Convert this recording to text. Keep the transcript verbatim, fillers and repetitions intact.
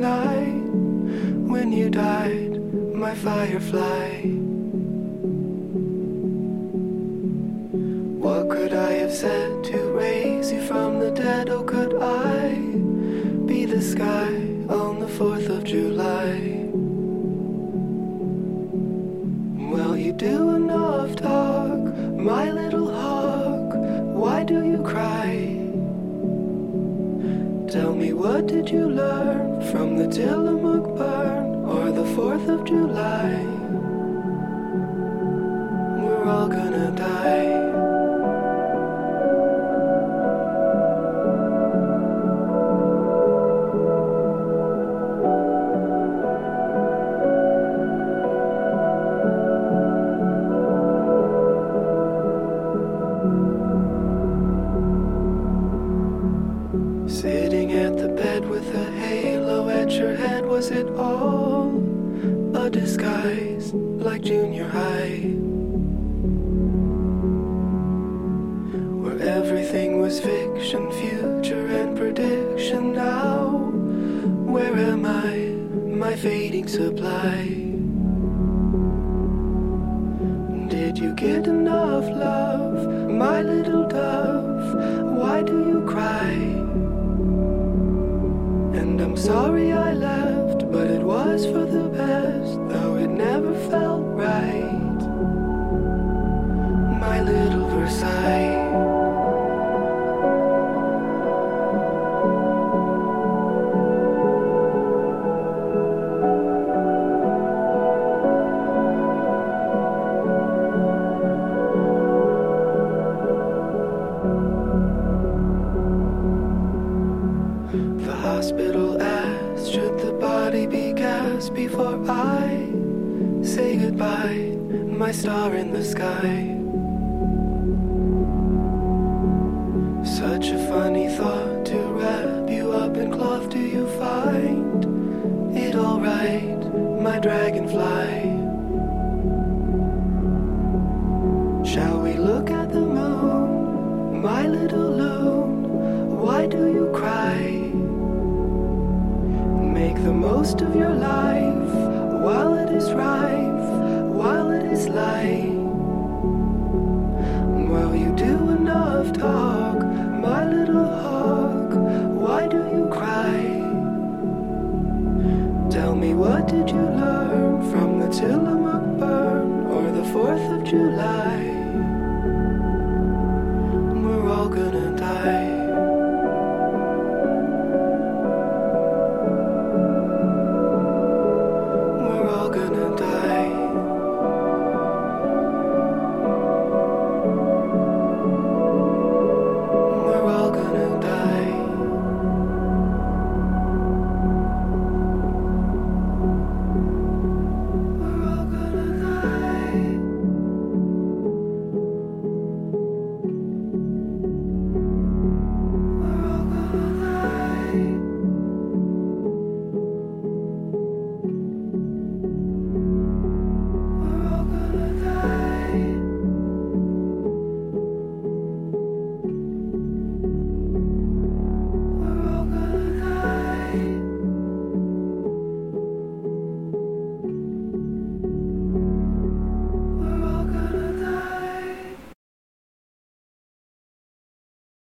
night when you died, my firefly. What could I have said to raise you from the dead? Oh, could I be the sky on the fourth of July? Well, you do enough talk, my little hawk. Why do you cry? Tell me, what did you learn from the Tillamook burn or the fourth of July? We're all gonna die. Sitting at the bed with a halo at your head, was it all a disguise like junior high? Where everything was fiction, future and prediction. Now, where am I, my fading supply? Did you get enough love, my little dove? Why do you cry? And I'm sorry I left, but it was for the best, though it never felt right. My little Versailles. The hospital asked, should the body be gassed before I say goodbye, my star in the sky? Such a funny thought to wrap you up in cloth. Do you find it alright, my dragonfly? Shall we look at the moon, my little loon? Why do you cry? Make the most of your life while it is rife, while it is light. Well, you do enough talk, my little hawk. Why do you cry? Tell me, what did you learn from the Tillamook burn or the fourth of July? We're all gonna die.